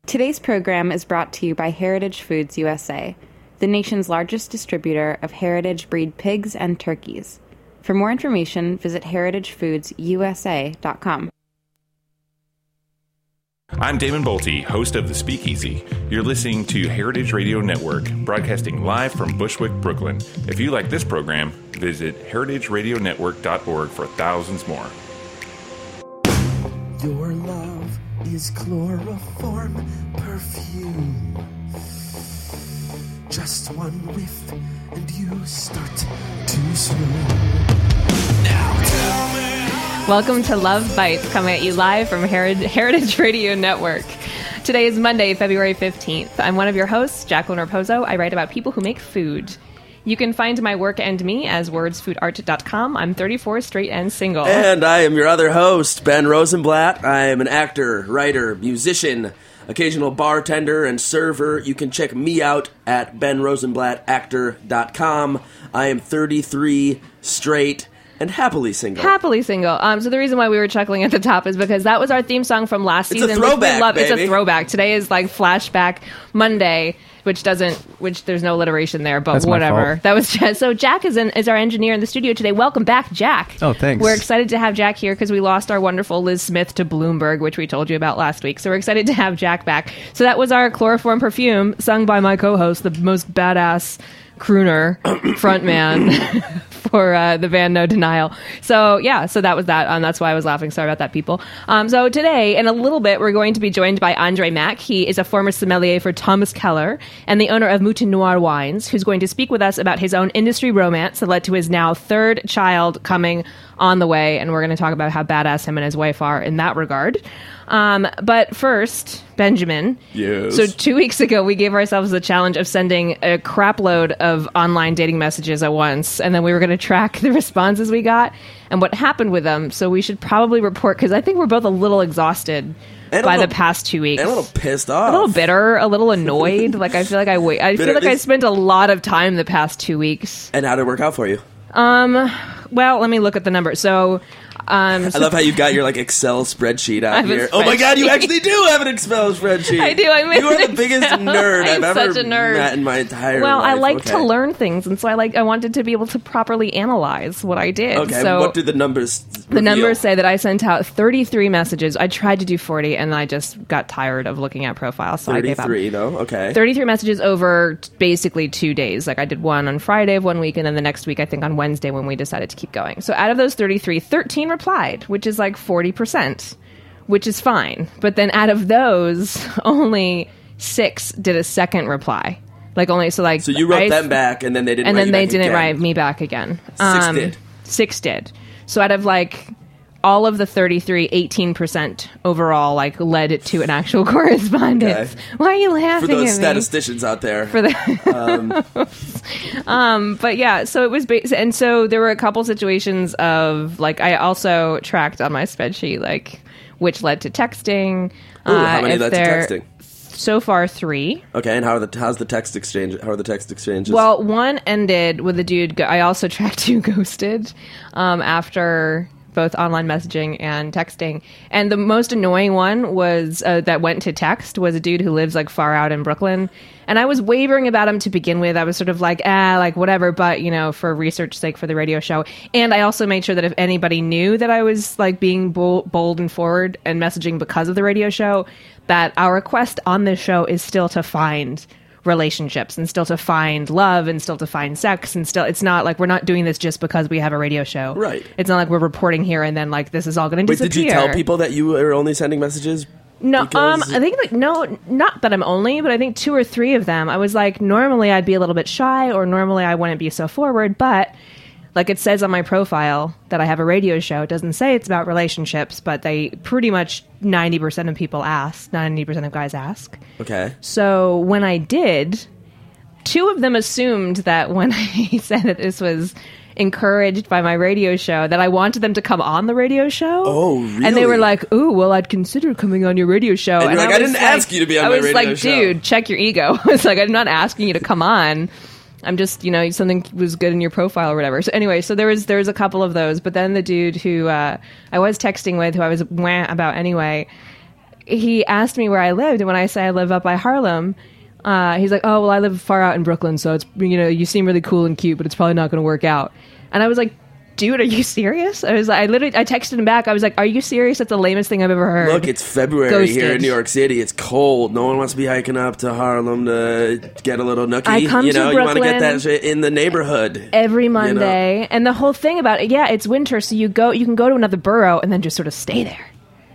Today's program is brought to you by Heritage Foods USA, the nation's largest distributor of heritage breed pigs and turkeys. For more information, visit heritagefoodsusa.com. I'm Damon Bolte, host of The Speakeasy. You're listening to Heritage Radio Network, broadcasting live from Bushwick, Brooklyn. If you like this program, visit heritageradionetwork.org for thousands more. Your love is chloroform perfume. Just one whiff and you start to swoon. Now tell me. Welcome to Love Bites, coming at you live from Heritage Radio Network. Today is Monday, February 15th. I'm one of your hosts, Jacqueline Raposo. I write about people who make food. You can find my work and me as wordsfoodart.com. I'm 34, straight, and single. And I am your other host, Ben Rosenblatt. I am an actor, writer, musician, occasional bartender, and server. You can check me out at benrosenblattactor.com. I am 33, straight, and happily single. Happily single. So the reason why we were chuckling at the top is because that was our theme song from last season. It's a throwback, baby. It's a throwback. Today is like Flashback Monday, which there's no alliteration there, but That's whatever. That was just, so Jack is our engineer in the studio today. Welcome back, Jack. Oh, thanks. We're excited to have Jack here because we lost our wonderful Liz Smith to Bloomberg, which we told you about last week. So we're excited to have Jack back. So that was our Chloroform Perfume, sung by my co-host, the most badass crooner frontman for the band No Denial. So yeah, so that was that. That's why I was laughing. Sorry about that, people. So today, in a little bit, we're going to be joined by Andre Mack. He is a former sommelier for Thomas Keller and the owner of Mouton Noir Wines, who's going to speak with us about his own industry romance that led to his now third child coming on the way. And we're going to talk about how badass him and his wife are in that regard. But first, Benjamin. Yes. So 2 weeks ago, we gave ourselves the challenge of sending a crap load of online dating messages at once, and then we were going to track the responses we got and what happened with them. So we should probably report, because I think we're both a little exhausted by the past 2 weeks. And a little pissed off. A little bitter, a little annoyed. Like, I feel like I spent a lot of time the past 2 weeks. And how did it work out for you? Well, let me look at the numbers. So, I love how you've got your Excel spreadsheet out here. Oh my god, you actually do have an Excel spreadsheet. I do. I You are the biggest nerd I've ever such a nerd. met in my entire life. Well, I like to learn things, and so I wanted to be able to properly analyze what I did. Okay, so what did the numbers reveal? The numbers say that I sent out 33 messages. I tried to do 40, and I just got tired of looking at profiles, so I gave up. 33, though? Okay. 33 messages over basically 2 days. I did one on Friday of 1 week, and then the next week, I think on Wednesday, when we decided to keep going. So out of those 33, 13 replied, which is 40%, which is fine. But then out of those, only 6 did a second reply. So you wrote them back, and then they didn't. And write then you they back didn't again. write me back again. 6 did. 6 did. So out of all of the 33, 18% overall led to an actual correspondence. Okay. Why are you laughing for those at me? statisticians out there? For the but yeah, so it was and so there were a couple situations of I also tracked on my spreadsheet which led to texting. Ooh, how many led to texting? So far 3. Okay, and how's the text exchange? How are the text exchanges? Well, one ended with a dude. I also tracked 2 ghosted after both online messaging and texting. And the most annoying one was that went to text was a dude who lives far out in Brooklyn. And I was wavering about him to begin with. I was sort of whatever, but for research sake for the radio show. And I also made sure that if anybody knew that I was being bold and forward and messaging because of the radio show, that our quest on this show is still to find relationships and still to find love and still to find sex, and still it's not we're not doing this just because we have a radio show. Right. It's not we're reporting here and then this is all going to disappear. Wait, did you tell people that you were only sending messages? No, I think no, not that I'm only, but I think 2 or 3 of them I was normally I'd be a little bit shy, or normally I wouldn't be so forward, but it says on my profile that I have a radio show. It doesn't say it's about relationships, but they pretty much 90% of people ask, 90% of guys ask. Okay. So when I did, 2 of them assumed that when I said that this was encouraged by my radio show, that I wanted them to come on the radio show. Oh, really? And they were like, "Ooh, well, I'd consider coming on your radio show." And you're I didn't ask you to be on my radio show. I was like, dude, check your ego. I was I'm not asking you to come on. I'm just, something was good in your profile or whatever. So anyway, so there was a couple of those. But then the dude who I was texting with, who I was about anyway, he asked me where I lived, and when I say I live up by Harlem, he's like, oh, well, I live far out in Brooklyn, so it's, you seem really cool and cute, but it's probably not going to work out. And I was like, dude, are you serious? I texted him back. I was like, are you serious? That's the lamest thing I've ever heard. Look, it's February here in New York City. It's cold. No one wants to be hiking up to Harlem to get a little nookie. I come to Brooklyn, you want to get that shit in the neighborhood every Monday. And the whole thing about it, it's winter, so you can go to another borough and then just sort of stay there.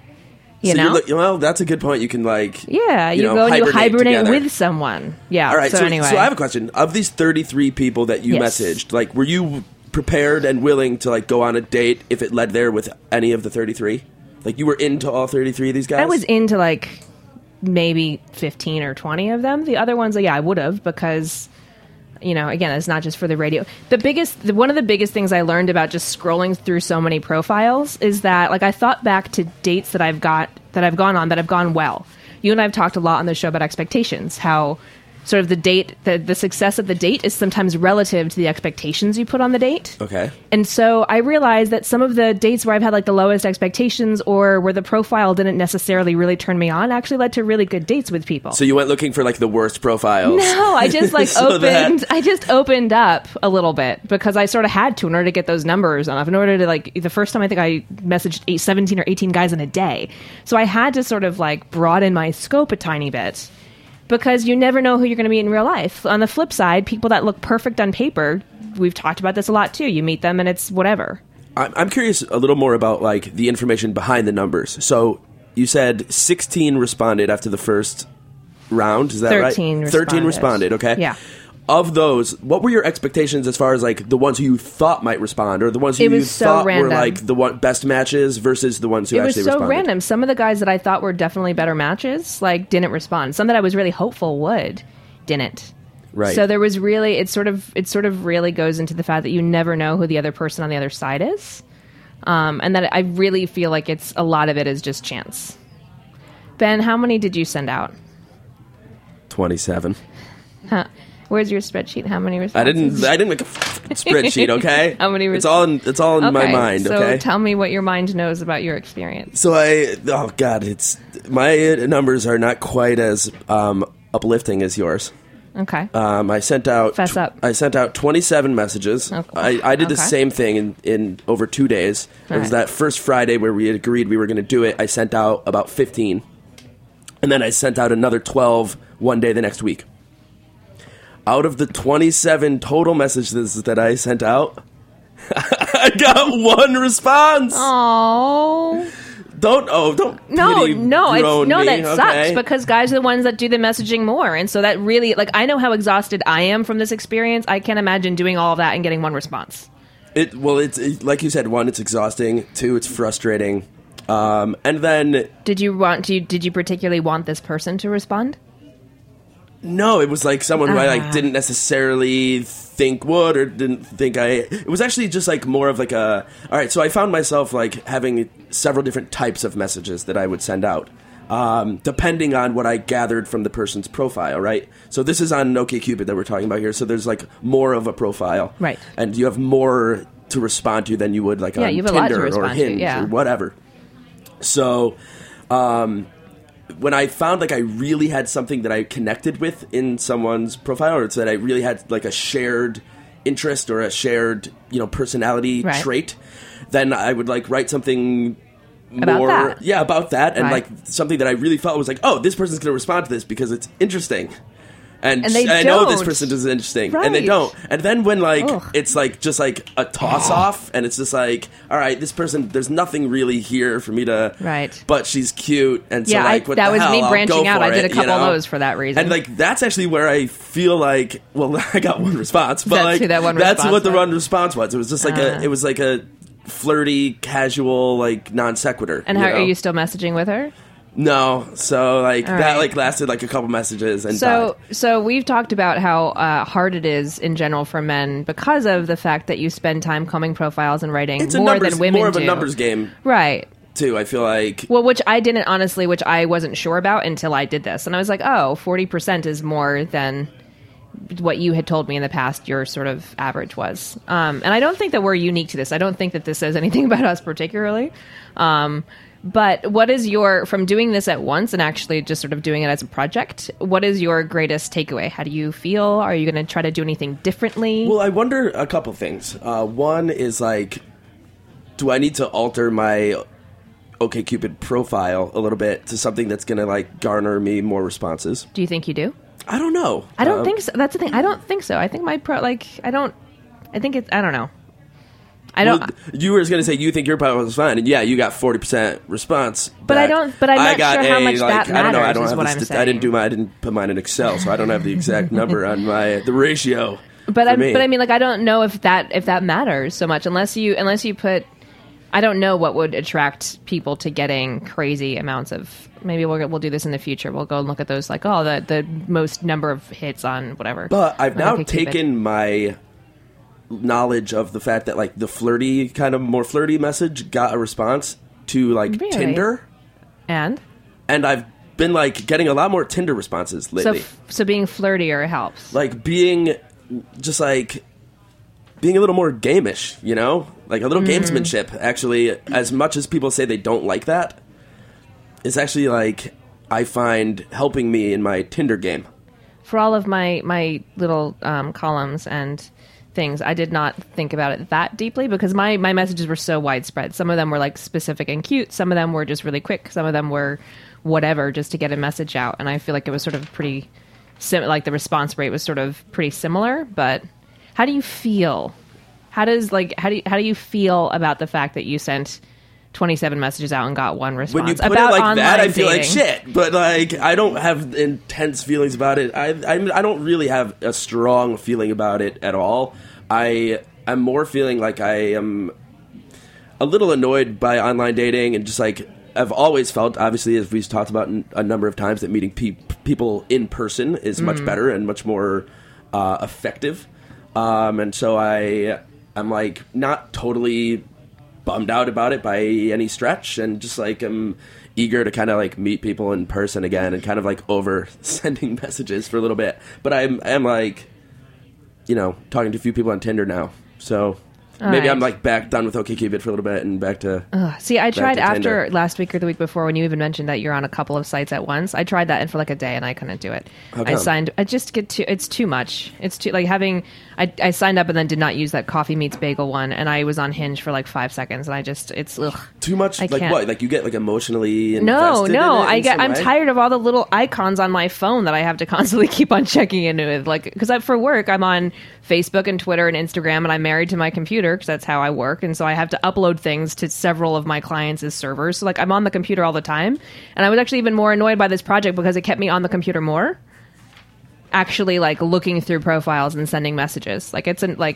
Well, that's a good point. You can go and you hibernate together with someone. Yeah. All right. So anyway, so I have a question. Of these 33 people that you messaged, like, were you prepared and willing to, like, go on a date if it led there with any of the 33? Like, you were into all 33 of these guys? I was into, like, maybe 15 or 20 of them. The other ones, I would have, because, again, it's not just for the radio. One of the biggest things I learned about just scrolling through so many profiles is that, like, I thought back to dates that I've gone on that have gone well. You and I have talked a lot on the show about expectations, how sort of the success of the date is sometimes relative to the expectations you put on the date. Okay. And so I realized that some of the dates where I've had, like, the lowest expectations or where the profile didn't necessarily really turn me on actually led to really good dates with people. So you went looking for, like, the worst profiles? No, I just, like, opened up a little bit because I sort of had to in order to get those numbers enough. In order to, like, the first time I think I messaged 17 or 18 guys in a day. So I had to sort of, like, broaden my scope a tiny bit. Because you never know who you're going to meet in real life. On the flip side, people that look perfect on paper, we've talked about this a lot too. You meet them and it's whatever. I'm curious a little more about, like, the information behind the numbers. So you said 16 responded after the first round. Is that 13 right? responded. 13 responded. Okay. Yeah. Of those, what were your expectations as far as, like, the ones who you thought might respond, or the ones who you thought were, like, the best matches versus the ones who actually responded? It was so random. Some of the guys that I thought were definitely better matches, like, didn't respond. Some that I was really hopeful didn't. Right. So there was really, it sort of really goes into the fact that you never know who the other person on the other side is, and that I really feel like a lot of it is just chance. Ben, how many did you send out? 27. Huh. Where's your spreadsheet? How many responses? I didn't make a spreadsheet, okay? How many It's all in my mind, okay? So tell me what your mind knows about your experience. So my numbers are not quite as uplifting as yours. Okay. I sent out Fess up. I sent out 27 messages. Okay. I did the same thing in over 2 days. It was that first Friday where we had agreed we were going to do it. I sent out about 15. And then I sent out another 12 one day the next week. Out of the 27 total messages that I sent out, I got one response. Oh. Don't that sucks because guys are the ones that do the messaging more, and so that really, like, I know how exhausted I am from this experience. I can't imagine doing all of that and getting one response. It's like you said, 1, it's exhausting. 2, it's frustrating. And then did you particularly want this person to respond? No, it was like someone who I didn't necessarily think would or didn't think it was actually just like more of like all right, so I found myself like having several different types of messages that I would send out, depending on what I gathered from the person's profile, right? So this is on OkCupid that we're talking about here, so there's like more of a profile. Right. And you have more to respond to than you would like on Tinder or Hinge or whatever. So, when I found like I really had something that I connected with in someone's profile, or that I really had like a shared interest or a shared, personality trait, then I would like write something more about that, and like something that I really felt was like, oh, this person's going to respond to this because it's interesting. And I know this person is interesting, and they don't. And then when it's like just like a toss off, and it's just like, all right, this person, there's nothing really here for me to. But she's cute, and so what that the was hell, me branching out. I did a couple of those for that reason, and like that's actually where I feel like, well, I got one response, but that's what the one response was. It was just like a flirty, casual, like non sequitur. And how are you still messaging with her? No, so that lasted like a couple messages and died. So we've talked about how hard it is in general for men because of the fact that you spend time combing profiles and writing than women do. More of a numbers game, right? Too, I feel like. Well, which I wasn't sure about until I did this, and I was like, 40% is more than what you had told me in the past your sort of average was. And I don't think that we're unique to this. I don't think that this says anything about us particularly. But what is from doing this at once and actually just sort of doing it as a project, what is your greatest takeaway? How do you feel? Are you going to try to do anything differently? Well, I wonder a couple things. One is like, do I need to alter my OkCupid profile a little bit to something that's going to like garner me more responses? Do you think you do? I don't know. I don't think so. That's the thing. I don't think so. I think I don't know. I don't. Well, you were going to say you think your profile was fine, and yeah, you got 40% response. But I'm not sure how much that matters. I don't know. I don't have I didn't put mine in Excel, so I don't have the exact number on the ratio. But I mean, like, I don't know if that matters so much unless you put. I don't know what would attract people to getting crazy amounts of. Maybe we'll do this in the future. We'll go and look at those, like, the most number of hits on whatever. But I've now taken my knowledge of the fact that like the more flirty message got a response to like really? Tinder, and I've been like getting a lot more Tinder responses lately. So being flirtier helps. Like being just like being a little more gameish, you know, like a little gamesmanship. Actually, as much as people say they don't like that, it's actually like I find helping me in my Tinder game. For all of my little columns and things, I did not think about it that deeply because my messages were so widespread. Some of them were like specific and cute. Some of them were just really quick. Some of them were whatever, just to get a message out. And I feel like it was sort of pretty like the response rate was sort of pretty similar. But how do you feel? How do you feel about the fact that you sent 27 messages out and got one response? When you put about it like that, I feel dating. like shit. But like, I don't have intense feelings about it. I don't really have a strong feeling about it at all. I'm more feeling like I am a little annoyed by online dating, and just like I've always felt, obviously, as we've talked about a number of times, that meeting people in person is much better and much more effective. And so I'm like not totally bummed out about it by any stretch, and just like I'm eager to kind of like meet people in person again and kind of like over sending messages for a little bit. But I'm like, you know, talking to a few people on Tinder now, so maybe I'm like back done with OkCupid for a little bit and back to. See, I tried after last week or the week before when you even mentioned that you're on a couple of sites at once. I tried that and for like a day and I couldn't do it. How come? I just get it's too much. It's too like having. I signed up and then did not use that Coffee Meets Bagel one, and I was on Hinge for like 5 seconds, and it's ugh. Too much. Like can't. What? Like you get like emotionally invested No. in it I'm tired of all the little icons on my phone that I have to constantly keep on checking in with. Like because for work I'm on Facebook and Twitter and Instagram, and I'm married to my computer because that's how I work, and so I have to upload things to several of my clients' servers. So like I'm on the computer all the time, and I was actually even more annoyed by this project because it kept me on the computer more. Actually, like looking through profiles and sending messages. Like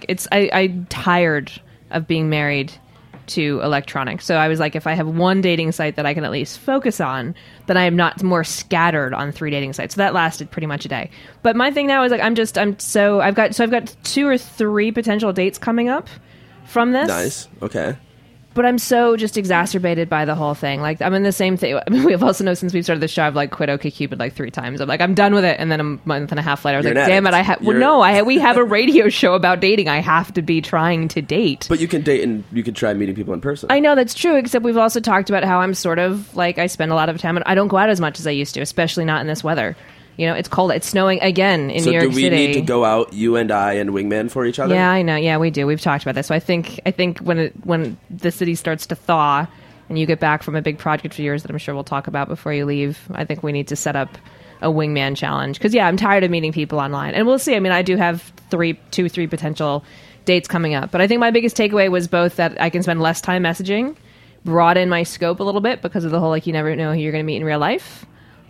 I'm tired of being married to electronics. So I was like, if I have one dating site that I can at least focus on, then I am not more scattered on 3 dating sites. So that lasted pretty much a day. But my thing now is like I've got 2 or 3 potential dates coming up from this. Nice. Okay. But I'm so just exacerbated by the whole thing. Like, I'm in the same thing. I mean, we've also know since we've started the show, I've like quit OkCupid like 3 times. I'm like, I'm done with it. And then a month and a half later, I was like, damn it, we have a radio show about dating. I have to be trying to date. But you can date and you can try meeting people in person. I know that's true, except we've also talked about how I'm sort of like, I spend a lot of time and I don't go out as much as I used to, especially not in this weather. You know, it's cold. It's snowing again in New York City. So do we need to go out, you and I, and wingman for each other? Yeah, I know. Yeah, we do. We've talked about this. So I think when the city starts to thaw and you get back from a big project of yours that I'm sure we'll talk about before you leave, I think we need to set up a wingman challenge. Because, yeah, I'm tired of meeting people online. And we'll see. I mean, I do have 3 potential dates coming up. But I think my biggest takeaway was both that I can spend less time messaging, broaden my scope a little bit because of the whole, like, you never know who you're going to meet in real life.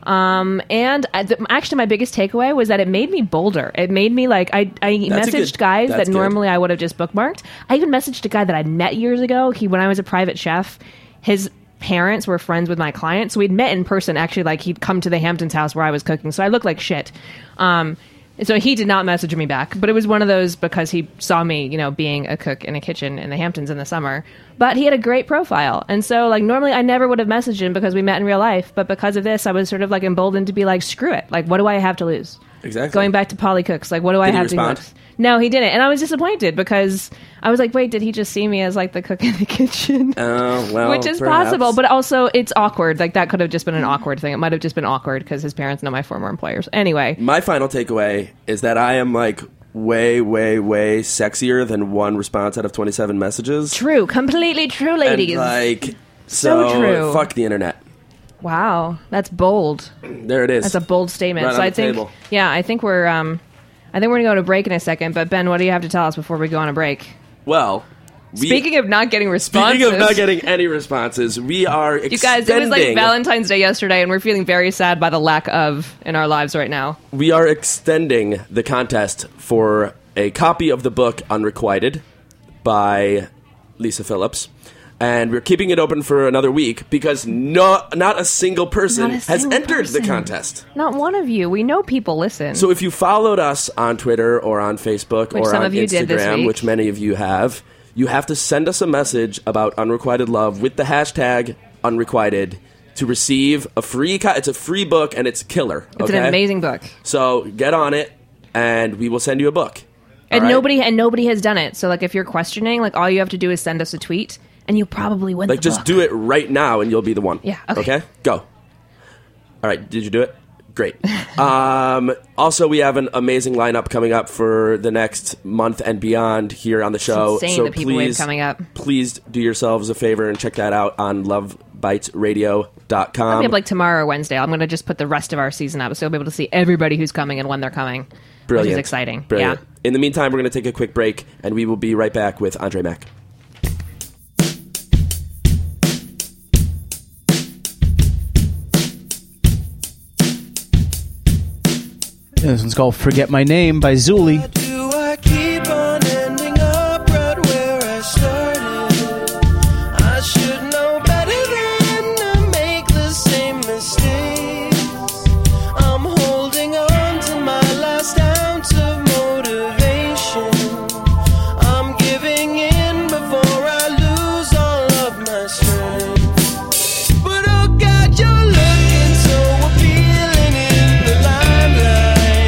Actually my biggest takeaway was that it made me bolder. It made me like I messaged guys that normally I would have just bookmarked. I even messaged a guy that I met years ago. When I was a private chef, his parents were friends with my client, so we'd met in person. Actually, like he'd come to the Hamptons house where I was cooking, so I looked like shit. So he did not message me back, but it was one of those because he saw me, you know, being a cook in a kitchen in the Hamptons in the summer. But he had a great profile. And so, like, normally I never would have messaged him because we met in real life. But because of this, I was sort of, like, emboldened to be like, screw it. Like, what do I have to lose? Exactly. Going back to Polly Cooks, like, what do I have to do? No, he didn't. And I was disappointed because I was like, wait, did he just see me as, like, the cook in the kitchen? Oh, well, which is possible, but also it's awkward. Like, that could have just been an awkward thing. It might have just been awkward because his parents know my former employers. Anyway. My final takeaway is that I am, like, way, way, way sexier than one response out of 27 messages. True. Completely true, ladies. And, like, so true. Fuck the internet. Wow. That's bold. There it is. That's a bold statement. Right so on I the think, table. yeah, I think we're going to go to break in a second. But Ben, what do you have to tell us before we go on a break? Well, speaking of not getting responses. Speaking of not getting any responses, we are extending. You guys, it was like Valentine's Day yesterday, and we're feeling very sad by the lack of in our lives right now. We are extending the contest for a copy of the book Unrequited by Lisa Phillips. And we're keeping it open for another week because not a single person has entered the contest. Not one of you. We know people listen. So if you followed us on Twitter or on Facebook or on Instagram, which many of you have to send us a message about Unrequited Love with the hashtag Unrequited to receive a free it's a free book, and it's killer. It's an amazing book. So get on it, and we will send you a book. And nobody has done it. So, like, if you're questioning, like, all you have to do is send us a tweet, and you probably win the book. Like, just do it right now, and you'll be the one. Yeah, okay? Go. All right, did you do it? Great. Also, we have an amazing lineup coming up for the next month and beyond here on the show. It's insane the people we have coming up. Please do yourselves a favor and check that out on lovebitesradio.com. I'll be up like tomorrow or Wednesday. I'm going to just put the rest of our season up, so you'll be able to see everybody who's coming and when they're coming. Brilliant. Which is exciting. Brilliant. Yeah. In the meantime, we're going to take a quick break, and we will be right back with Andre Mack. This one's called Forget My Name by Zuli. Do I keep on ending up right where I started? I should know better than to make the same mistakes. I'm holding on to my last ounce of motivation. I'm giving in before I lose all of my strength. But oh God, you're looking so appealing in the limelight.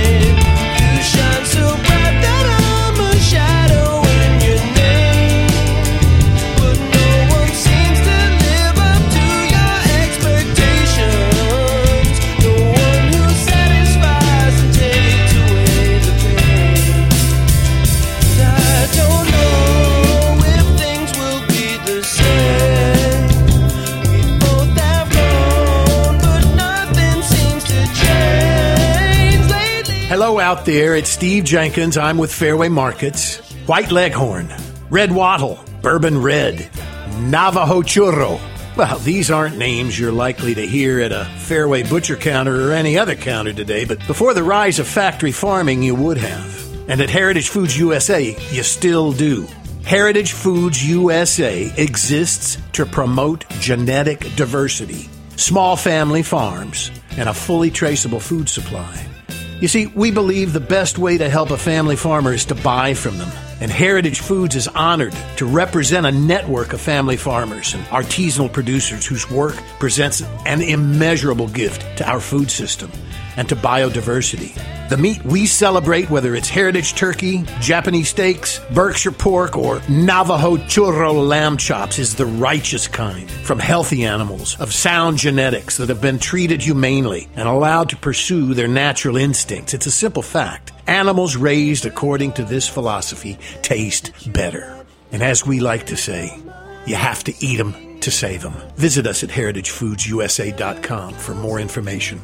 Hello out there, it's Steve Jenkins. I'm with Fairway Markets. White Leghorn, Red Wattle, Bourbon Red, Navajo Churro. Well, these aren't names you're likely to hear at a Fairway butcher counter or any other counter today, but before the rise of factory farming, you would have. And at Heritage Foods USA, you still do. Heritage Foods USA exists to promote genetic diversity, small family farms, and a fully traceable food supply. You see, we believe the best way to help a family farmer is to buy from them. And Heritage Foods is honored to represent a network of family farmers and artisanal producers whose work presents an immeasurable gift to our food system and to biodiversity. The meat we celebrate, whether it's heritage turkey, Japanese steaks, Berkshire pork, or Navajo churro lamb chops, is the righteous kind from healthy animals of sound genetics that have been treated humanely and allowed to pursue their natural instincts. It's a simple fact. Animals raised according to this philosophy taste better. And as we like to say, you have to eat them to save them. Visit us at heritagefoodsusa.com for more information.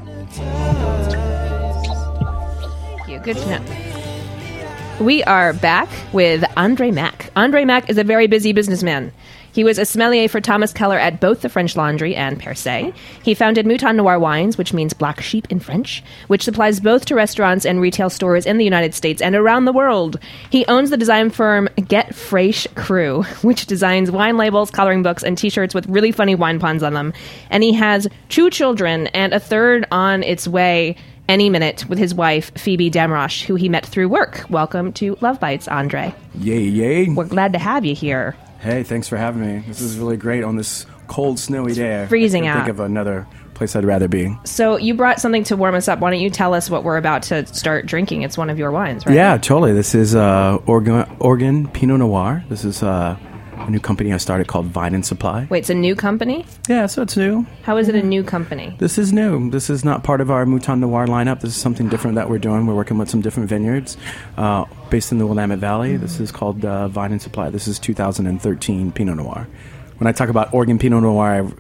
Good to know. We are back with Andre Mack. Andre Mack is a very busy businessman. He was a sommelier for Thomas Keller at both the French Laundry and Per Se. He founded Mouton Noir Wines, which means black sheep in French, which supplies both to restaurants and retail stores in the United States and around the world. He owns the design firm Get Fresh Crew, which designs wine labels, coloring books, and t-shirts with really funny wine puns on them. And he has 2 children and a third on its way any minute with his wife, Phoebe Damrosch, who he met through work. Welcome to Love Bites, Andre. Yay, yay. We're glad to have you here. Hey, thanks for having me. This is really great on this cold, snowy day. Freezing I out. Think of another place I'd rather be. So you brought something to warm us up. Why don't you tell us what we're about to start drinking? It's one of your wines, right? Yeah, totally. This is Oregon Pinot Noir. This is a new company I started called Vine and Supply. Wait, it's a new company? Yeah, so it's new. How is it a new company? This is new. This is not part of our Mouton Noir lineup. This is something different that we're doing. We're working with some different vineyards based in the Willamette Valley. This is called Vine and Supply. This is 2013 Pinot Noir. When I talk about Oregon Pinot Noir,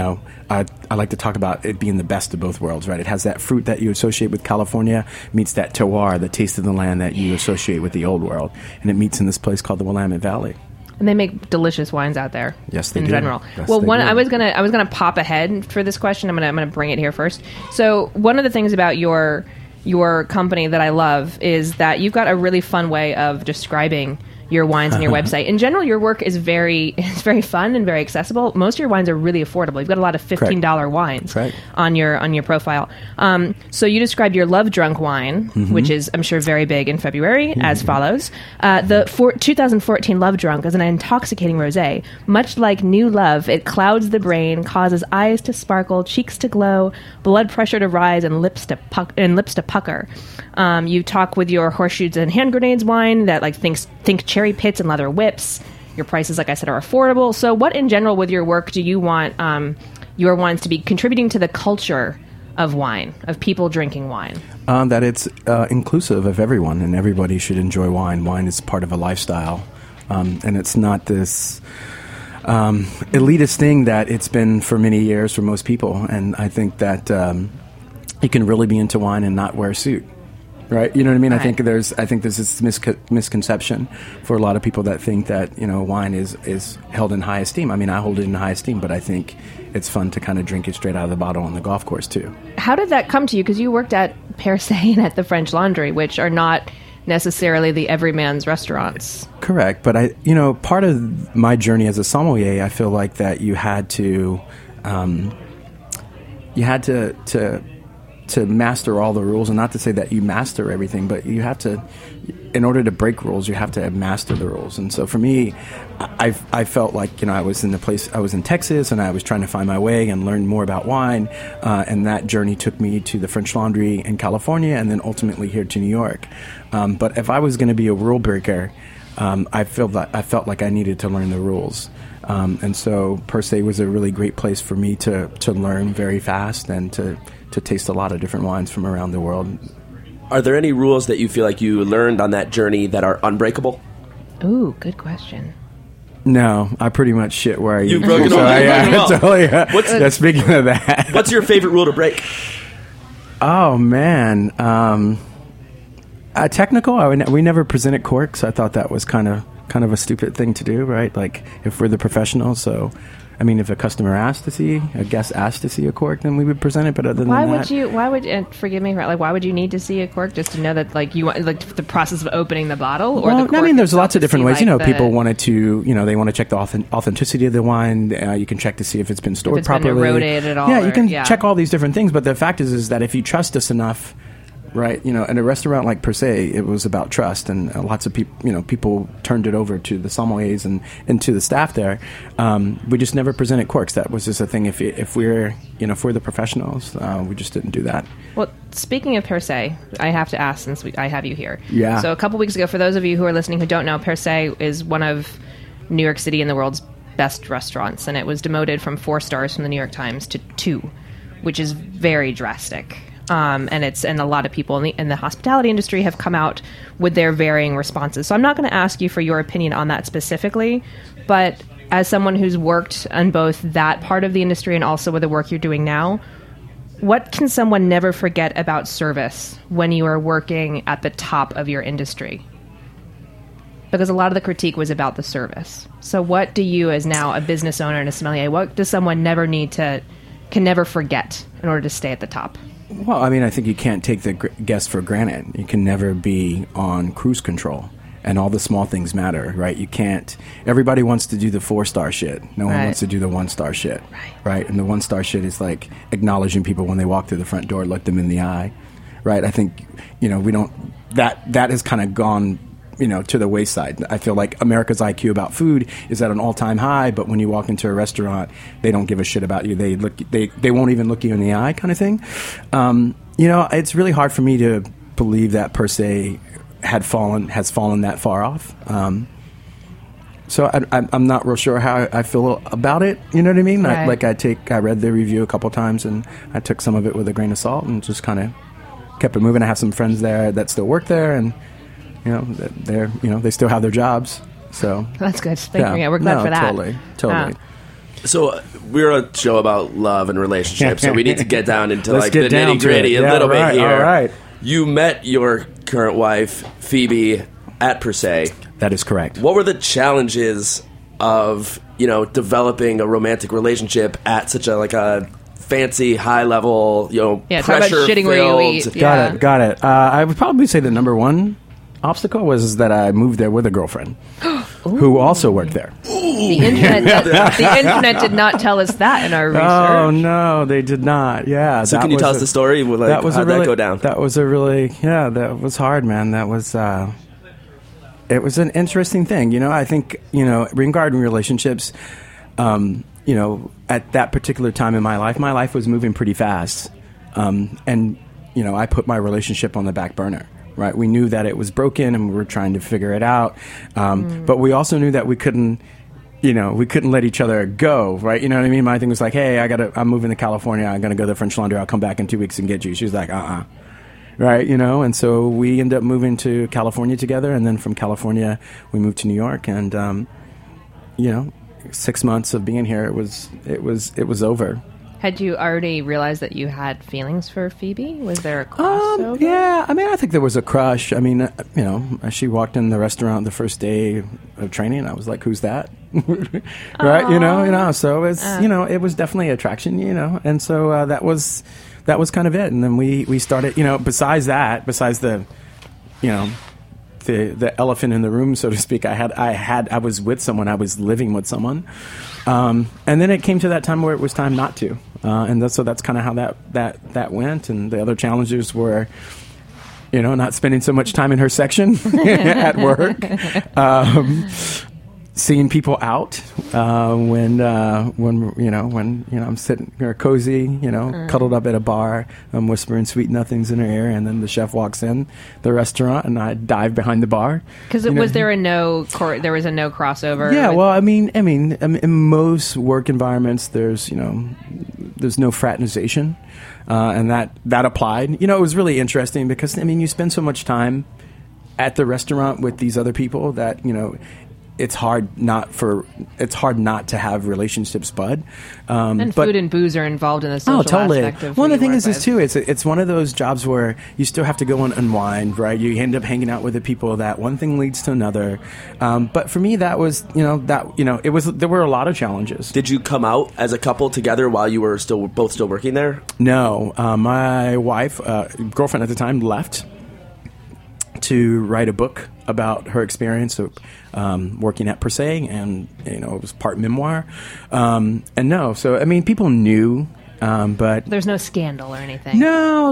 I like to talk about it being the best of both worlds, right? It has that fruit that you associate with California, meets that terroir, the taste of the land that you associate with the old world. And it meets in this place called the Willamette Valley. And they make delicious wines out there. Yes, they do. In general. Yes, well, I was gonna pop ahead for this question. I'm gonna bring it here first. So one of the things about your company that I love is that you've got a really fun way of describing your wines on your website. In general, your work is very fun and very accessible. Most of your wines are really affordable. You've got a lot of $15 wines on your profile. So you described your Love Drunk wine, which is, I'm sure, very big in February, as follows. The 2014 Love Drunk is an intoxicating rosé. Much like new love, it clouds the brain, causes eyes to sparkle, cheeks to glow, blood pressure to rise, and lips to pucker. You talk with your horseshoes and hand grenades wine that think cherry pits and leather whips. Your prices, like I said, are affordable. So what in general with your work do you want your wines to be contributing to the culture of wine, of people drinking wine? That it's inclusive of everyone, and everybody should enjoy wine. Wine is part of a lifestyle, and it's not this elitist thing that it's been for many years for most people. And I think that you can really be into wine and not wear a suit. Right, you know what I mean. Right. I think there's this misconception for a lot of people that think that wine is held in high esteem. I mean, I hold it in high esteem, but I think it's fun to kind of drink it straight out of the bottle on the golf course too. How did that come to you? Because you worked at Per Se and at the French Laundry, which are not necessarily the everyman's restaurants. Correct, but part of my journey as a sommelier, I feel like that you had to master all the rules, and not to say that you master everything, but you have to, in order to break rules, you have to master the rules. And so for me, I felt like I was in Texas, and I was trying to find my way and learn more about wine, and that journey took me to the French Laundry in California, and then ultimately here to New York. But if I was going to be a rule breaker, I felt like I needed to learn the rules. And so Per Se was a really great place for me to learn very fast and to taste a lot of different wines from around the world. Are there any rules that you feel like you learned on that journey that are unbreakable? Ooh, good question. No, I pretty much shit where I eat. You've broken all totally. Speaking of that. What's your favorite rule to break? Oh, man. Technical, we never presented corks. I thought that was kind of a stupid thing to do, right? Like, if we're the professionals, so... I mean, if a guest asked to see a cork, then we would present it. But other than why would forgive me, why would you need to see a cork just to know that, you want, the process of opening the bottle? Or the cork I mean, there's lots of different ways. People wanted to, they want to check the authenticity of the wine. You can check to see if it's been stored properly. Been eroded at all. Yeah, you can check all these different things. But the fact is that if you trust us enough, right, in a restaurant like Per Se, it was about trust, and lots of people, people turned it over to the sommeliers and to the staff there. We just never presented corks. That was just a thing. If we're the professionals, we just didn't do that. Well, speaking of Per Se, I have to ask since I have you here. Yeah. So a couple weeks ago, for those of you who are listening who don't know, Per Se is one of New York City and the world's best restaurants, and it was demoted from 4 stars from the New York Times to 2, which is very drastic. And a lot of people in the hospitality industry have come out with their varying responses. So I'm not going to ask you for your opinion on that specifically, but as someone who's worked on both that part of the industry and also with the work you're doing now, what can someone never forget about service when you are working at the top of your industry? Because a lot of the critique was about the service. So what do you, as now a business owner and a sommelier, what does someone can never forget in order to stay at the top? Well, I mean, I think you can't take the guest for granted. You can never be on cruise control, and all the small things matter, right? You can't. Everybody wants to do the 4-star shit. No one wants to do the 1-star shit, right? And the 1-star shit is like acknowledging people when they walk through the front door, look them in the eye, right? I think we don't. That has kind of gone to the wayside. I feel like America's IQ about food is at an all-time high, but when you walk into a restaurant, they don't give a shit about you. They won't even look you in the eye, kind of thing. It's really hard for me to believe that Per Se has fallen that far off. So I'm not real sure how I feel about it. You know what I mean? Right. I read the review a couple times, and I took some of it with a grain of salt and just kind of kept it moving. I have some friends there that still work there, and they still have their jobs. So that's good. We're glad for that. Totally. So we're a show about love and relationships, so we need to get down into the nitty-gritty a little bit here. All right. You met your current wife, Phoebe, at Per Se. That is correct. What were the challenges of, developing a romantic relationship at such a fancy, high level, pressure shitting where you eat. Got it. I would probably say the number one obstacle was that I moved there with a girlfriend who also worked there. The internet did not tell us that in our research. Oh no, they did not. Yeah. So can you tell us the story? How'd that go down? That was hard, man. That was. It was an interesting thing. I think, regarding relationships, at that particular time in my life was moving pretty fast. And I put my relationship on the back burner, right? We knew that it was broken and we were trying to figure it out. But we also knew that we couldn't let each other go, right? You know what I mean? My thing was like, hey, I'm moving to California. I'm going to go to the French Laundry. I'll come back in 2 weeks and get you. She was like, right, and so we ended up moving to California together, and then from California we moved to New York, and 6 months of being here, it was over. Had you already realized that you had feelings for Phoebe? Was there a crossover? Yeah, I think there was a crush. I mean, she walked in the restaurant the first day of training, and I was like, "Who's that?" Right? So it was, it was definitely attraction, and so that was kind of it. And then we started, besides the the elephant in the room, so to speak, I was with someone, I was living with someone. And then it came to that time where it was time not to. And that's kind of how that went. And the other challenges were, not spending so much time in her section at work. Seeing people out when I'm sitting here cozy, cuddled up at a bar, I'm whispering sweet nothings in her ear, and then the chef walks in the restaurant, and I dive behind the bar. Because there was a no crossover. Yeah, well, I mean, in most work environments, there's no fraternization, and that applied. It was really interesting because you spend so much time at the restaurant with these other people that it's hard not to have relationships bud. And food and booze are involved in the social aspect of one of the things is too, it's one of those jobs where you still have to go and unwind, right? You end up hanging out with the people that one thing leads to another. But for me, that was, there were a lot of challenges. Did you come out as a couple together while you were both still working there? No. My wife, girlfriend at the time, left to write a book about her experience of working at Per Se, and it was part memoir. And no, so people knew, but there's no scandal or anything. No.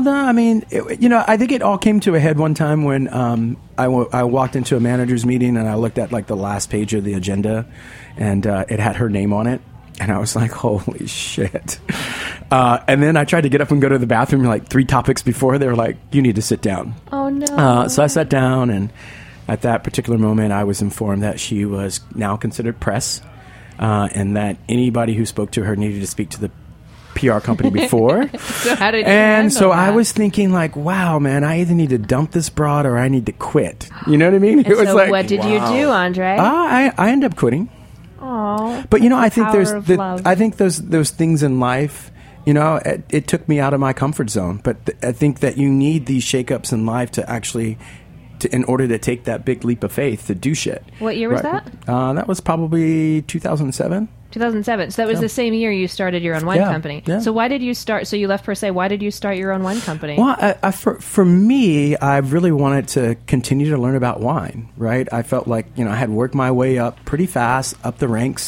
I think it all came to a head one time when I walked into a manager's meeting and I looked at the last page of the agenda, and it had her name on it. And I was like, holy shit. And then I tried to get up and go to the bathroom 3 topics before. They were like, you need to sit down. Oh, no. So I sat down, and at that particular moment, I was informed that she was now considered press, and that anybody who spoke to her needed to speak to the PR company before. So how did you And so that? I was thinking wow, man, I either need to dump this broad or I need to quit. You know what I mean? And it was what did you do, Andre? I ended up quitting. Oh, but I think those things in life, it took me out of my comfort zone. But I think that you need these shakeups in life to actually, in order to take that big leap of faith to do shit. What year was that? That was probably 2007. 2007. So that was the same year you started your own wine company. Yeah. So why did you start? So you left Per Se. Why did you start your own wine company? Well, for me, I really wanted to continue to learn about wine. Right. I felt like I had worked my way up pretty fast up the ranks.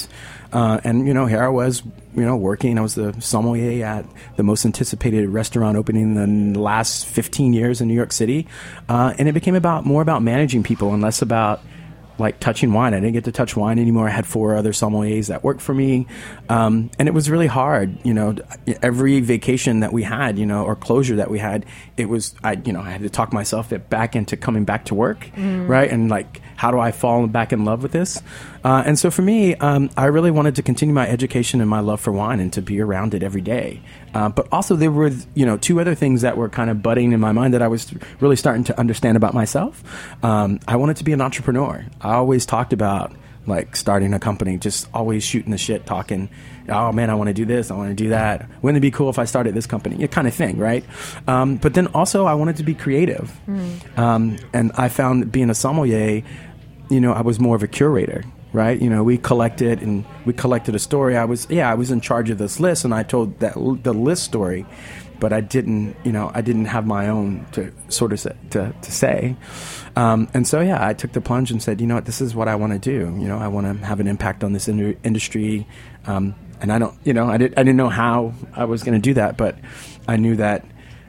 And, here I was, working. I was the sommelier at the most anticipated restaurant opening in the last 15 years in New York City. And it became more about managing people and less about like touching wine. I didn't get to touch wine anymore. I had 4 other sommeliers that worked for me. And it was really hard. Every vacation that we had, or closure that we had, I had to talk myself back into coming back to work. Right. And like, how do I fall back in love with this? And so for me, I really wanted to continue my education and my love for wine and to be around it every day. But also there were, 2 other things that were kind of budding in my mind that I was really starting to understand about myself. I wanted to be an entrepreneur. I always talked about like starting a company, just always shooting the shit, talking, oh man, I want to do this, I want to do that. Wouldn't it be cool if I started this company? Kind of thing, right? But then also I wanted to be creative. And I found being a sommelier, I was more of a curator. Right, we collected a story. I was in charge of this list, and I told the list story, but I didn't have my own to sort of to say. And so I took the plunge and said, this is what I want to do. I want to have an impact on this industry. And I didn't know how I was going to do that, but I knew that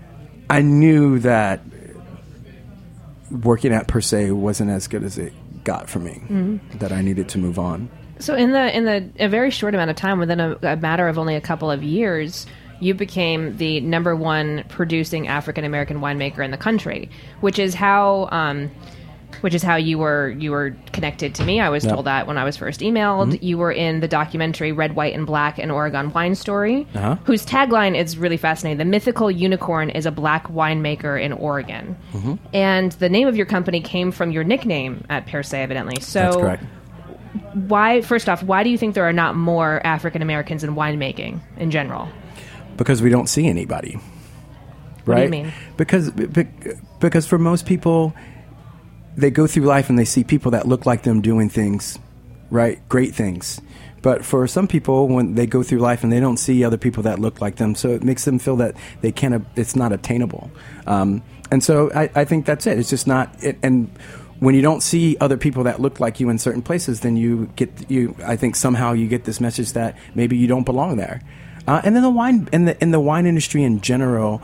working at Per Se wasn't as good as it got for me, that I needed to move on. So in a very short amount of time, within a matter of only a couple of years, you became the #1 producing African American winemaker in the country, which is how you were connected to me. I was told that when I was first emailed. You were in the documentary Red, White, and Black, an Oregon Wine Story, whose tagline is really fascinating. The mythical unicorn is a black winemaker in Oregon. And the name of your company came from your nickname at Per Se, evidently. So that's correct. First off, why do you think there are not more African Americans in winemaking in general? Because we don't see anybody. Right? What do you mean? Because for most people, they go through life and they see people that look like them doing things, right? Great things. But for some people, when they go through life and they don't see other people that look like them, so it makes them feel that it's not attainable. And so I think that's it. It's just not it. And when you don't see other people that look like you in certain places, then I think somehow you get this message that maybe you don't belong there. And then the wine industry in general,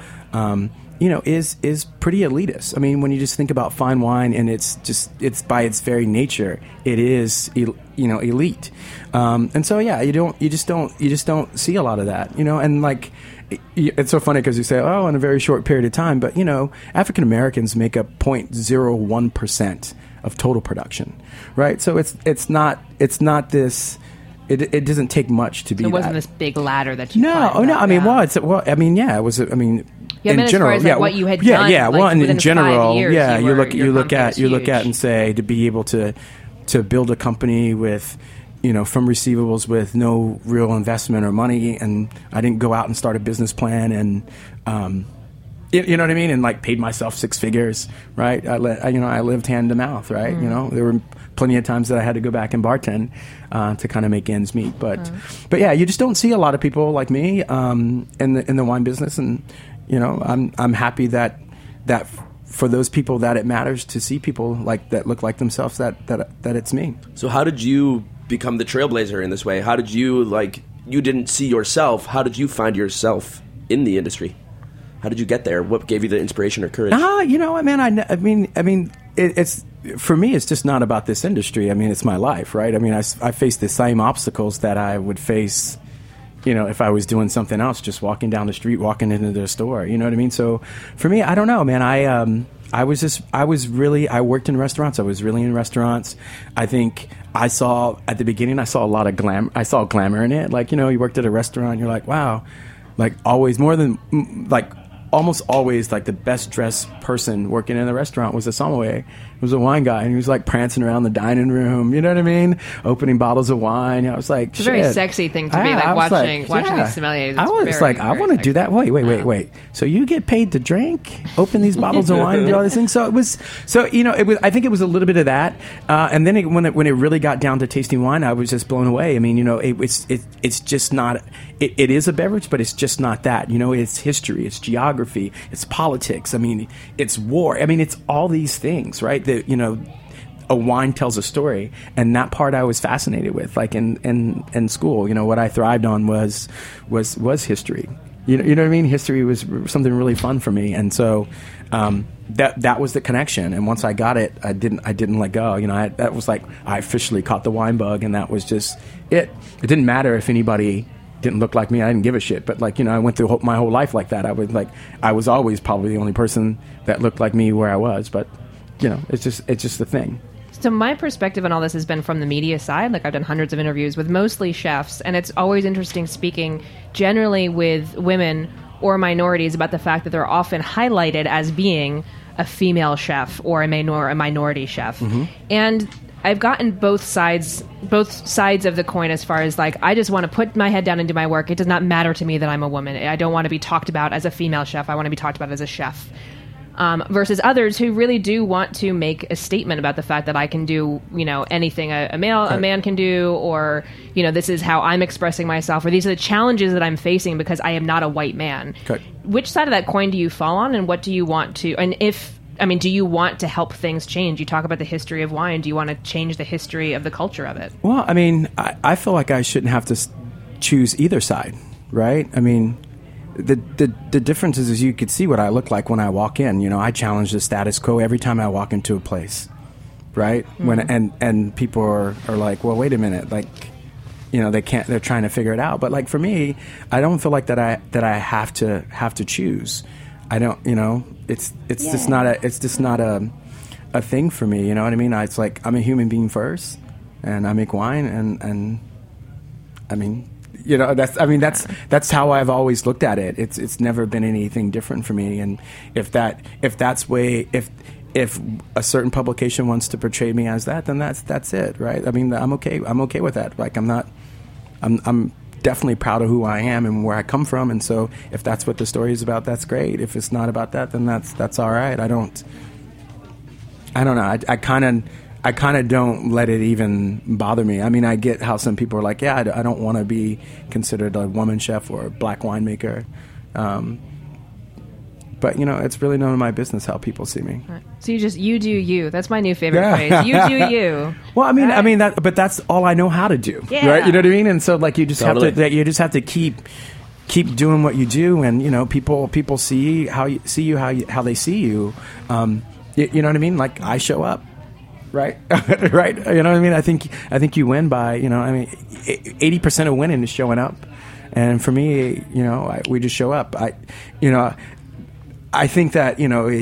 is pretty elitist. I mean, when you just think about fine wine, and it's by its very nature, it is elite. And so you just don't see a lot of that, and like. It's so funny because you say, in a very short period of time, but African Americans make up 0.01% of total production, right? So it's not this. It doesn't take much to be. It wasn't this big ladder that you. No. I mean, it was. I mean. In general, as far as what you had done. Well, in general, 5 years, you look at and say, to be able to build a company with. From receivables with no real investment or money, and I didn't go out and start a business plan, and you know what I mean, and like paid myself 6 figures, right? I lived hand to mouth, right? There were plenty of times that I had to go back and bartend to kind of make ends meet, but you just don't see a lot of people like me in the wine business, and I'm happy that for those people that it matters to see people like that look like themselves, that it's me. So how did you become the trailblazer in this way? How did you, you didn't see yourself, how did you find yourself in the industry? How did you get there? What gave you the inspiration or courage? I mean, it's for me, it's just not about this industry. I mean, it's my life, right? I mean, I face the same obstacles that I would face, if I was doing something else, just walking down the street, walking into the store, you know what I mean? So for me, I don't know, man. I worked in restaurants. I was really in restaurants. I think at the beginning, I saw a lot of glamour. I saw glamour in it. Like, you worked at a restaurant, you're like, wow, like always almost always like the best dressed person working in the restaurant was a sommelier. It was a wine guy, and he was like prancing around the dining room, you know what I mean? Opening bottles of wine. I was like, it's a very sexy thing to be watching these sommeliers. I was like, I want to do that. Wait. So you get paid to drink, open these bottles of wine, and do all these things. So it was. I think it was a little bit of that, and then when it really got down to tasting wine, I was just blown away. I mean, it's just not. It is a beverage, but it's just not that. It's history, it's geography, it's politics. I mean, it's war. I mean, it's all these things, right? That a wine tells a story, and that part I was fascinated with. Like in school, what I thrived on was history. You know what I mean? History was something really fun for me, and so that was the connection. And once I got it, I didn't let go. That was like I officially caught the wine bug, and that was just it. It didn't matter if anybody didn't look like me. I didn't give a shit. But I went through my whole life like that. I was always probably the only person that looked like me where I was. But it's just the thing. So my perspective on all this has been from the media side. Like I've done hundreds of interviews with mostly chefs, and it's always interesting speaking generally with women or minorities about the fact that they're often highlighted as being a female chef or a minority chef. Mm-hmm. And I've gotten both sides of the coin as far as like, I just want to put my head down and do my work. It does not matter to me that I'm a woman. I don't want to be talked about as a female chef. I want to be talked about as a chef. Versus others who really do want to make a statement about the fact that I can do, anything a man can do, or, this is how I'm expressing myself, or these are the challenges that I'm facing because I am not a white man. Okay. Which side of that coin do you fall on, and what do you want to, do you want to help things change? You talk about the history of wine. Do you want to change the history of the culture of it? Well, I feel like I shouldn't have to choose either side, right? The difference is you could see what I look like when I walk in. I challenge the status quo every time I walk into a place, right? Mm-hmm. And people are like, well, wait a minute, like, they're trying to figure it out. But like for me, I don't feel like that I have to choose. I don't, it's just not a thing for me. You know what I mean? It's like I'm a human being first, and I make wine, and that's how I've always looked at it. It's never been anything different for me. And if a certain publication wants to portray me as that, then that's it, right? I'm okay with that. Like I'm definitely proud of who I am and where I come from. And so if that's what the story is about, that's great. If it's not about that, then that's all right. I don't know. I kind of don't let it even bother me. I get how some people are like, yeah, I don't want to be considered a woman chef or a black winemaker. But, it's really none of my business how people see me. Right. So you do you. That's my new favorite phrase. You do you. Well, but that's all I know how to do. Yeah. Right? You know what I mean? And so like you just have to keep doing what you do, and people see how they see you. You know what I mean? Like I show up. Right, right. You know what I mean? I think you win by 80% of winning is showing up, and for me, we just show up. I think that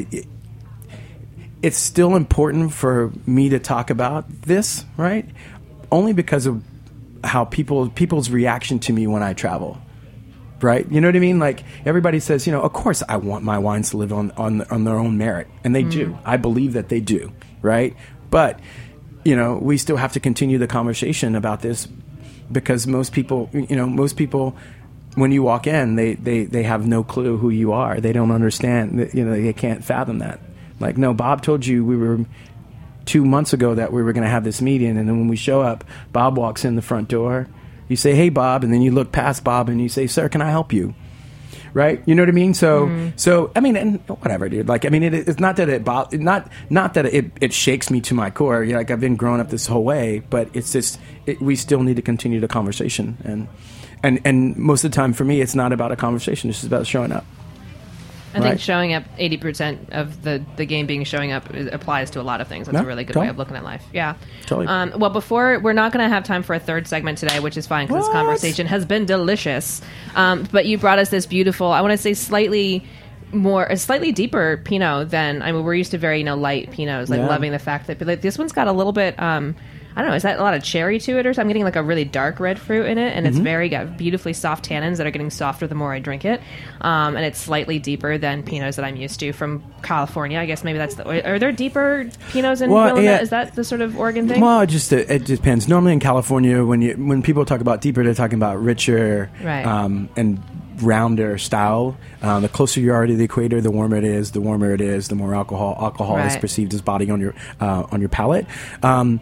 it's still important for me to talk about this, right? Only because of how people's reaction to me when I travel. Right? You know what I mean? Like everybody says, of course I want my wines to live on their own merit, and they do. I believe that they do. Right? But, we still have to continue the conversation about this because most people, when you walk in, they have no clue who you are. They don't understand, they can't fathom that. Like, no, Bob told you we were 2 months ago that we were going to have this meeting. And then when we show up, Bob walks in the front door. You say, hey, Bob. And then you look past Bob and you say, sir, can I help you? Right, you know what I mean. So and whatever, dude. Like, it's not that not that it shakes me to my core. Like I've been growing up this whole way, but it's just we still need to continue the conversation. And most of the time for me, it's not about a conversation. It's just about showing up. I think showing up, 80% of the game being showing up applies to a lot of things. That's a really good way of looking at life. Yeah. Totally. We're not going to have time for a third segment today, which is fine because this conversation has been delicious. But you brought us this beautiful, I want to say slightly deeper Pinot than, we're used to very, light Pinots, loving the fact that this one's got a little bit, I don't know, is that a lot of cherry to it or something? I'm getting like a really dark red fruit in it, and it's got beautifully soft tannins that are getting softer the more I drink it. And it's slightly deeper than Pinots that I'm used to from California. I guess maybe are there deeper Pinots in Willamette? Yeah. Is that the sort of Oregon thing? Well, it depends. Normally in California, when people talk about deeper, they're talking about richer and rounder style. The closer you are to the equator, the warmer it is. The warmer it is, the more alcohol is perceived as body on your palate.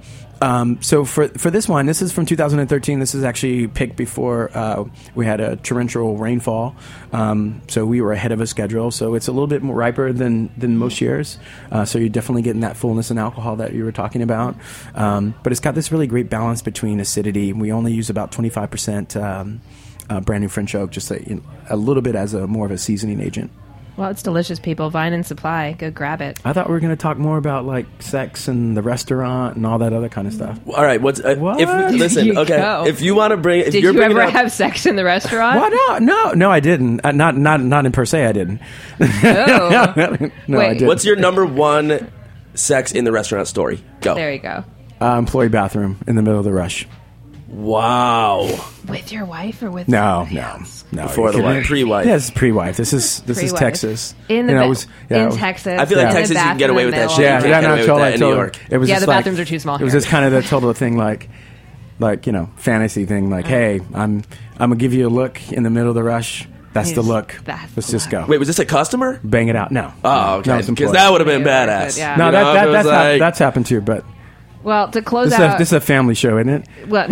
So for this one, this is from 2013. This is actually picked before we had a torrential rainfall. So we were ahead of a schedule. So it's a little bit more riper than most years. So you're definitely getting that fullness and alcohol that you were talking about. But it's got this really great balance between acidity. We only use about 25% brand new French oak, just a little bit as more of a seasoning agent. Well, it's delicious, people. Vine and Supply. Go grab it. I thought we were going to talk more about like sex and the restaurant and all that other kind of stuff. All right. What? Listen. Okay. Go. If you want to bring, did you ever have sex in the restaurant? What? No, I didn't. Not in per se. I didn't. Oh. No, I didn't. What's your number one sex in the restaurant story? Go. There you go. Employee bathroom in the middle of the rush. Wow. With your wife or with no. Before the wife, pre-wife. Yeah, it's pre-wife. This is Texas. In Texas. I feel like Texas you can get away with that shit. Yeah, you can't get away with that in New York. It was the bathrooms are too small. It was just kind of the total thing, like fantasy thing. Like, hey, I'm gonna give you a look in the middle of the rush. That's the look. Let's just go. Wait, was this a customer? Bang it out. No. Oh, okay. Because that would have been badass. Yeah. No, that's happened too, but. Well, to close out... This is a family show, isn't it? Well,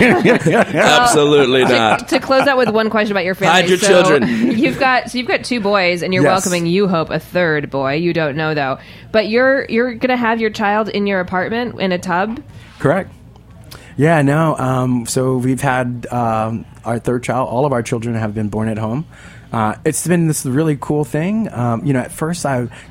absolutely not. To close out with one question about your family. Hide your children. You've got 2 boys, and you're welcoming, you hope, a 3rd boy. You don't know, though. But you're going to have your child in your apartment in a tub? Correct. Yeah, no. So we've had our 3rd child. All of our children have been born at home. It's been this really cool thing. At first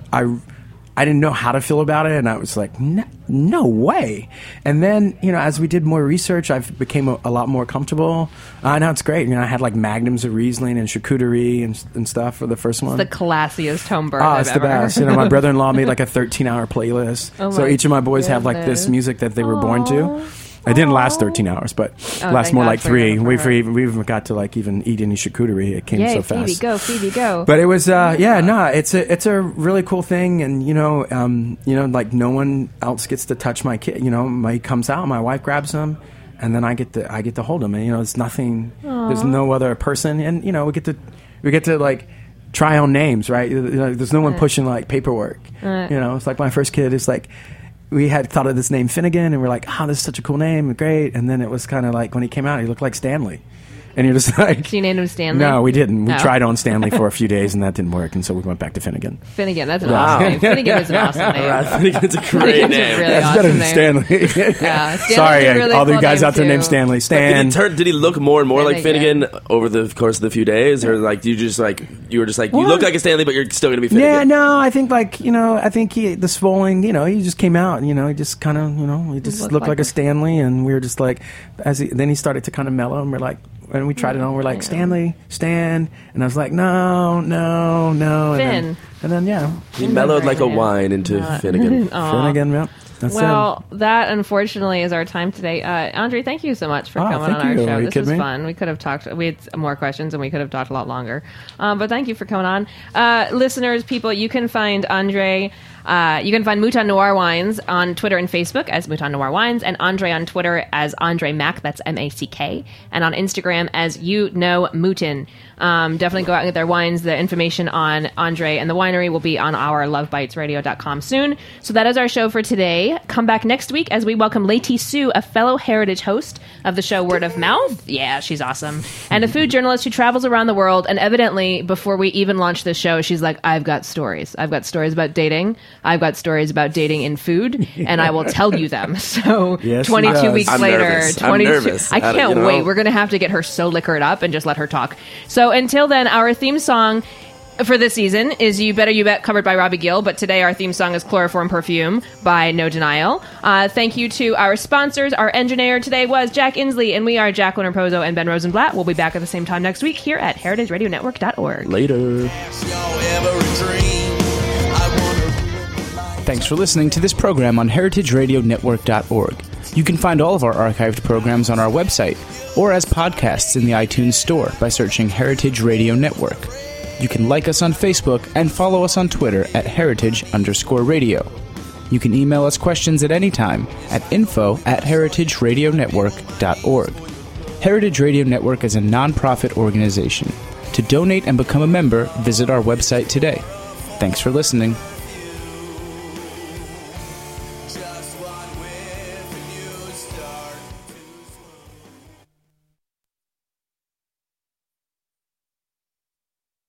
I didn't know how to feel about it, and I was like, no way. And then, as we did more research, I became a lot more comfortable. Now it's great. I had like magnums of Riesling and charcuterie and stuff for the first one. It's the classiest home birth I've it's the best. My brother-in-law made like a 13-hour playlist. So each of my boys have like this music that they were born to. It didn't last 13 hours, but last more like 3. We even got to like even eat any charcuterie. It came so fast. Phoebe, go. But it was, it's a really cool thing. And, like no one else gets to touch my kid. He comes out, my wife grabs him, and then I get to hold him. And, it's nothing, there's no other person. And, we get to like try on names, right? There's no one pushing like paperwork. It's like my first kid is like, we had thought of this name Finnegan, and we're like, this is such a cool name, great. And then it was kind of like, when he came out, he looked like Stanley. And you're just like... So you named him Stanley? No, we didn't. We tried on Stanley for a few days, and that didn't work, and so we went back to Finnegan. Finnegan, that's an awesome name. Finnegan is an awesome name. Finnegan's a great name. Really that's awesome better than Stanley. Sorry, really all the cool guys out there too. named Stanley. Stan. Did he look more and more like Finnegan over the course of the few days? Or like, you were just like, you look like a Stanley, but you're still going to be Finnegan? Yeah, no, I think the swelling, he just came out, he just kind of, he just looked like a Stanley, and we were just like, then he started to kind of mellow, and we're like, when we tried it on, we're like, Stanley, Stan. And I was like, no. Finn. And then he mellowed like a wine into Finnegan. Finnegan, yeah. That unfortunately is our time today. Andre, thank you so much for coming on our show. This was fun. We could have talked. We had more questions, and we could have talked a lot longer. But thank you for coming on, listeners, people. You can find Andre. You can find Mouton Noir Wines on Twitter and Facebook as Mouton Noir Wines, and Andre on Twitter as Andre Mack, that's M-A-C-K, and on Instagram as Mouton. Definitely go out and get their wines. The information on Andre and the winery will be on our lovebitesradio.com soon. So that is our show for today. Come back next week as we welcome Leti Sue, a fellow Heritage host of the show Word of Mouth. Yeah, she's awesome. And a food journalist who travels around the world. And evidently, before we even launched the show, she's like, I've got stories. I've got stories about dating. I've got stories about dating in food, and I will tell you them. So 22 weeks later, 22. I can't wait. We're going to have to get her so liquored up and just let her talk. So until then, our theme song for this season is You Better You Bet, covered by Robbie Gill, but today our theme song is Chloroform Perfume by No Denial. Thank you to our sponsors. Our engineer today was Jack Inslee, and we are Jacqueline Raposo and Ben Rosenblatt. We'll be back at the same time next week here at heritageradionetwork.org. Later. Thanks for listening to this program on heritageradionetwork.org. You can find all of our archived programs on our website or as podcasts in the iTunes Store by searching Heritage Radio Network. You can like us on Facebook and follow us on Twitter at @heritage_radio. You can email us questions at any time at info@heritageradionetwork.org. Heritage Radio Network is a non-profit organization. To donate and become a member, visit our website today. Thanks for listening.